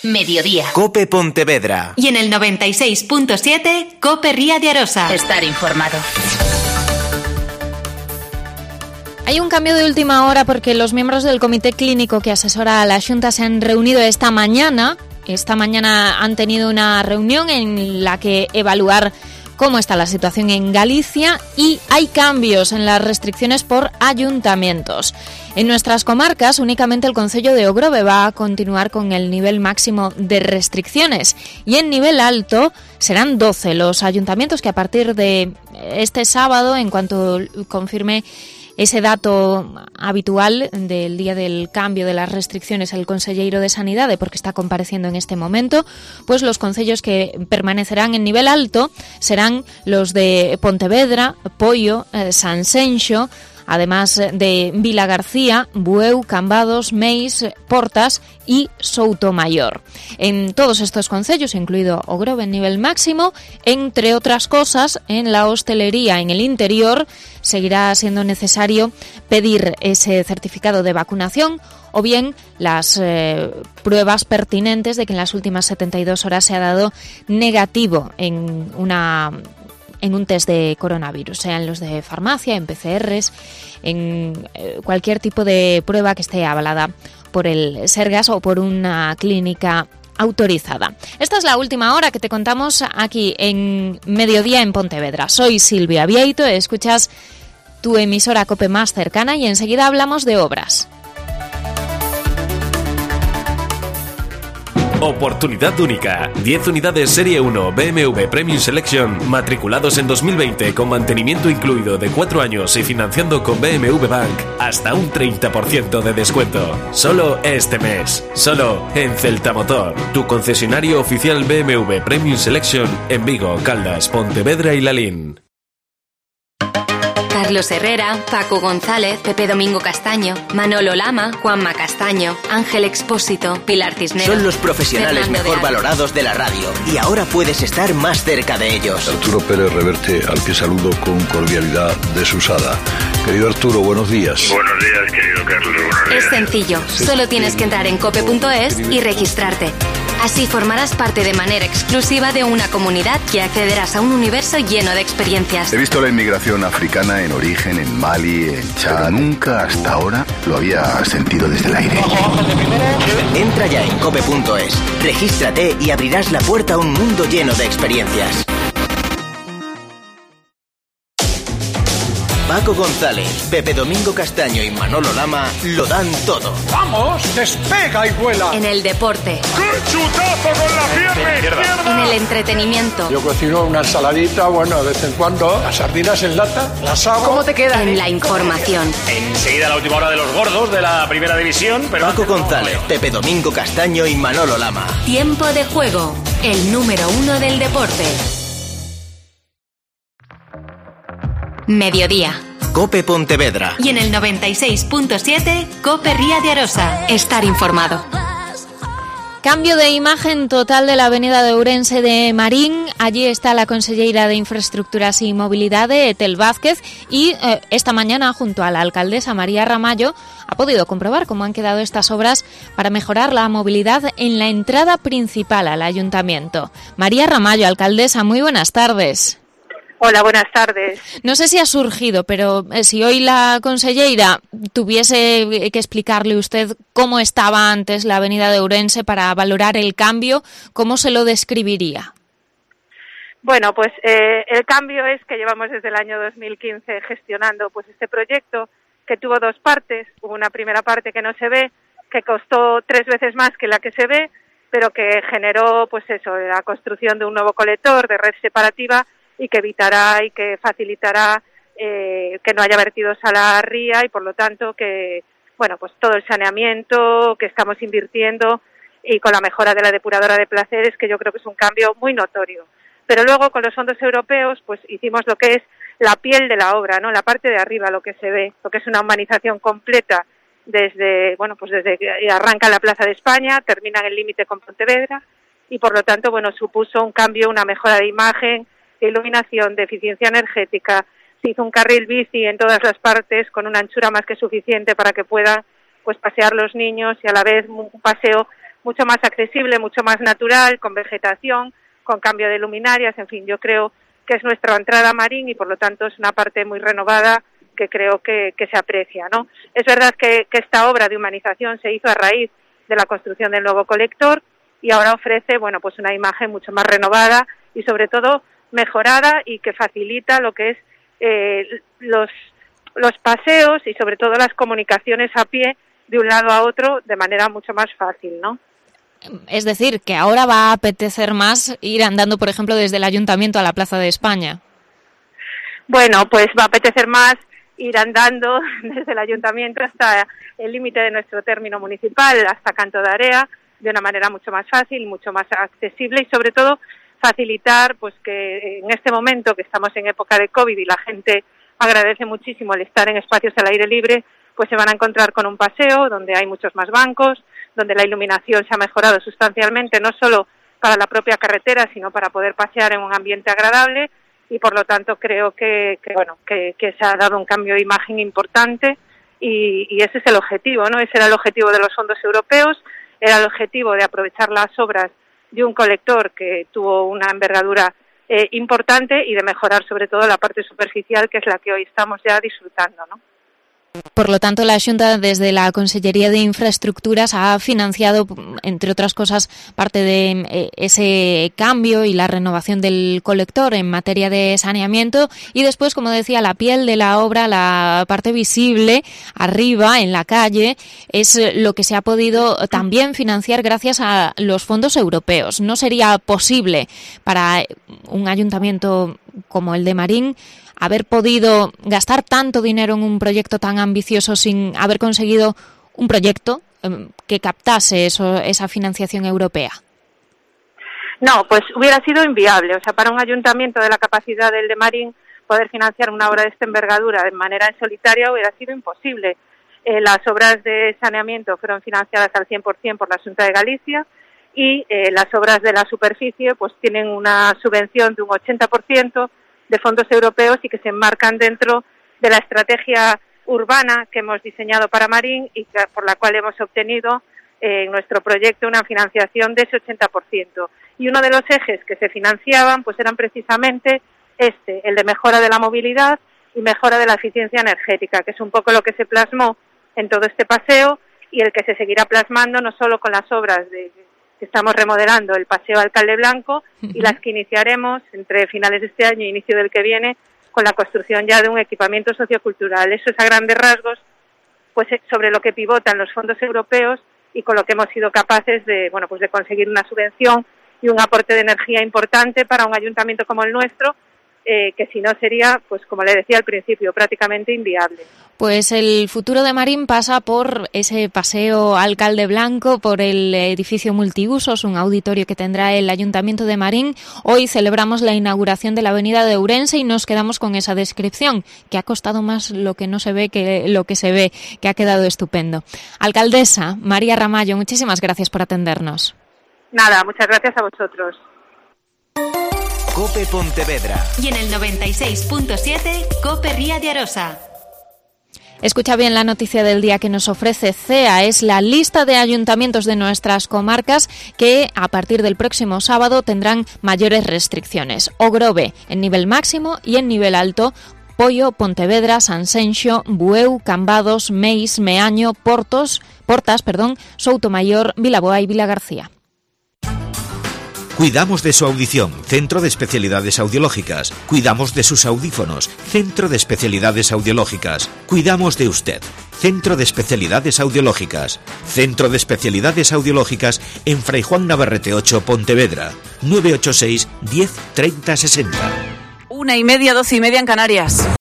Mediodía. COPE Pontevedra. Y en el 96.7, COPE Ría de Arosa. Estar informado. Hay un cambio de última hora porque los miembros del comité clínico que asesora a la Xunta se han reunido esta mañana. Esta mañana han tenido una reunión en la que evaluar cómo está la situación en Galicia y hay cambios en las restricciones por ayuntamientos. En nuestras comarcas, únicamente el concello de Ogrove va a continuar con el nivel máximo de restricciones y en nivel alto serán 12 los ayuntamientos que a partir de este sábado, en cuanto confirme ese dato habitual del día del cambio de las restricciones el conselleiro de Sanidade, porque está compareciendo en este momento, pues los concellos que permanecerán en nivel alto serán los de Pontevedra, Poio, Sanxenxo, además de Vilagarcía, Bueu, Cambados, Meis, Portas y Soutomayor. En todos estos concellos, incluido Ogrove en nivel máximo, entre otras cosas, en la hostelería en el interior seguirá siendo necesario pedir ese certificado de vacunación o bien las pruebas pertinentes de que en las últimas 72 horas se ha dado negativo en un test de coronavirus, sean los de farmacia, en PCRs, en cualquier tipo de prueba que esté avalada por el Sergas o por una clínica autorizada. Esta es la última hora que te contamos aquí en Mediodía en Pontevedra. Soy Silvia Vieito, escuchas tu emisora COPE más cercana y enseguida hablamos de obras. Oportunidad única. 10 unidades Serie 1 BMW Premium Selection matriculados en 2020 con mantenimiento incluido de 4 años y financiando con BMW Bank hasta un 30% de descuento. Solo este mes. Solo en Celtamotor, tu concesionario oficial BMW Premium Selection en Vigo, Caldas, Pontevedra y Lalín. Carlos Herrera, Paco González, Pepe Domingo Castaño, Manolo Lama, Juanma Castaño, Ángel Expósito, Pilar Cisneros. Son los profesionales Fernando mejor valorados de la radio y ahora puedes estar más cerca de ellos. Arturo Pérez Reverte, al que saludo con cordialidad desusada. Querido Arturo, buenos días. Buenos días, querido Carlos. Buenos días. Es sencillo, solo tienes que entrar en cope.es y registrarte. Así formarás parte de manera exclusiva de una comunidad y accederás a un universo lleno de experiencias. He visto la inmigración africana en origen en Mali, en Chad. Nunca hasta ahora lo había sentido desde el aire. Entra ya en cope.es, regístrate y abrirás la puerta a un mundo lleno de experiencias. Paco González, Pepe Domingo Castaño y Manolo Lama lo dan todo. ¡Vamos! ¡Despega y vuela! En el deporte. ¡Qué chutazo con la pierna! En el entretenimiento. Yo cocino una ensaladita, bueno, de vez en cuando. Las sardinas en lata, las hago. ¿Cómo te quedan? En la información. Enseguida la última hora de los gordos de la primera división. Pero Paco González, Pepe Domingo Castaño y Manolo Lama. Tiempo de juego. El número 1 del deporte. Mediodía. COPE Pontevedra. Y en el 96.7, COPE Ría de Arosa. Estar informado. Cambio de imagen total de la avenida de Ourense de Marín. Allí está la conselleira de Infraestructuras y Movilidad, Etel Vázquez, y esta mañana, junto a la alcaldesa María Ramallo, ha podido comprobar cómo han quedado estas obras para mejorar la movilidad en la entrada principal al ayuntamiento. María Ramallo, alcaldesa, muy buenas tardes. Hola, buenas tardes. No sé si ha surgido, pero si hoy la conselleira tuviese que explicarle usted cómo estaba antes la avenida de Ourense para valorar el cambio, ¿cómo se lo describiría? Bueno, pues el cambio es que llevamos desde el año 2015 gestionando pues este proyecto que tuvo dos partes. Hubo una primera parte que no se ve, que costó 3 veces más que la que se ve, pero que generó pues eso, la construcción de un nuevo colector de red separativa y que evitará y que facilitará que no haya vertidos a la ría y por lo tanto que, bueno, pues todo el saneamiento que estamos invirtiendo y con la mejora de la depuradora de Placeres, que yo creo que es un cambio muy notorio. Pero luego con los fondos europeos pues hicimos lo que es la piel de la obra, ¿no? La parte de arriba, lo que se ve, lo que es una humanización completa desde, bueno, pues desde que arranca la Plaza de España, termina en el límite con Pontevedra y por lo tanto, bueno, supuso un cambio, una mejora de imagen, de iluminación, de eficiencia energética. Se hizo un carril bici en todas las partes con una anchura más que suficiente para que puedan pues pasear los niños y a la vez un paseo mucho más accesible, mucho más natural, con vegetación, con cambio de luminarias, en fin, yo creo que es nuestra entrada a Marín y por lo tanto es una parte muy renovada que creo que se aprecia, ¿no? Es verdad que esta obra de humanización se hizo a raíz de la construcción del nuevo colector y ahora ofrece, bueno, pues una imagen mucho más renovada y sobre todo mejorada y que facilita lo que es los paseos y sobre todo las comunicaciones a pie de un lado a otro de manera mucho más fácil, ¿no? Es decir, que ahora va a apetecer más ir andando, por ejemplo, desde el Ayuntamiento a la Plaza de España. Bueno, pues va a apetecer más ir andando desde el Ayuntamiento hasta el límite de nuestro término municipal, hasta Canto de Area, de una manera mucho más fácil, mucho más accesible y sobre todo facilitar pues que en este momento que estamos en época de COVID y la gente agradece muchísimo el estar en espacios al aire libre, pues se van a encontrar con un paseo donde hay muchos más bancos, donde la iluminación se ha mejorado sustancialmente, no solo para la propia carretera, sino para poder pasear en un ambiente agradable y por lo tanto creo que se ha dado un cambio de imagen importante y ese es el objetivo, ¿no? Ese era el objetivo de los fondos europeos, era el objetivo de aprovechar las obras de un colector que tuvo una envergadura importante y de mejorar sobre todo la parte superficial, que es la que hoy estamos ya disfrutando, ¿no? Por lo tanto, la Xunta, desde la Consellería de Infraestructuras, ha financiado, entre otras cosas, parte de ese cambio y la renovación del colector en materia de saneamiento. Y después, como decía, la piel de la obra, la parte visible, arriba, en la calle, es lo que se ha podido también financiar gracias a los fondos europeos. No sería posible para un ayuntamiento como el de Marín haber podido gastar tanto dinero en un proyecto tan ambicioso sin haber conseguido un proyecto que captase esa financiación europea. No, pues hubiera sido inviable. O sea, para un ayuntamiento de la capacidad del de Marín poder financiar una obra de esta envergadura de manera en solitario hubiera sido imposible. Las obras de saneamiento fueron financiadas al 100% por la Xunta de Galicia y las obras de la superficie pues tienen una subvención de un 80% de fondos europeos y que se enmarcan dentro de la estrategia urbana que hemos diseñado para Marín y por la cual hemos obtenido en nuestro proyecto una financiación de ese 80%. Y uno de los ejes que se financiaban pues eran precisamente el de mejora de la movilidad y mejora de la eficiencia energética, que es un poco lo que se plasmó en todo este paseo y el que se seguirá plasmando no solo con las obras que estamos remodelando, el Paseo Alcalde Blanco, y las que iniciaremos entre finales de este año e inicio del que viene, con la construcción ya de un equipamiento sociocultural. Eso es a grandes rasgos pues sobre lo que pivotan los fondos europeos y con lo que hemos sido capaces de conseguir una subvención y un aporte de energía importante para un ayuntamiento como el nuestro, que si no sería, pues como le decía al principio, prácticamente inviable. Pues el futuro de Marín pasa por ese paseo Alcalde Blanco, por el edificio multiusos, un auditorio que tendrá el Ayuntamiento de Marín. Hoy celebramos la inauguración de la avenida de Ourense y nos quedamos con esa descripción, que ha costado más lo que no se ve que lo que se ve, que ha quedado estupendo. Alcaldesa María Ramallo, muchísimas gracias por atendernos. Nada, muchas gracias a vosotros. COPE Pontevedra. Y en el 96.7, COPE Ría de Arosa. Escucha bien la noticia del día que nos ofrece CEA. Es la lista de ayuntamientos de nuestras comarcas que a partir del próximo sábado tendrán mayores restricciones. Ogrove en nivel máximo y en nivel alto. Poio, Pontevedra, Sanxenxo, Bueu, Cambados, Meis, Meaño, Portas, Soutomayor, Vilaboa y Vilagarcía. Cuidamos de su audición, Centro de Especialidades Audiológicas. Cuidamos de sus audífonos, Centro de Especialidades Audiológicas. Cuidamos de usted, Centro de Especialidades Audiológicas. Centro de Especialidades Audiológicas en Fray Juan Navarrete 8, Pontevedra. 986 10 30 60. 1:30, 12:30 en Canarias.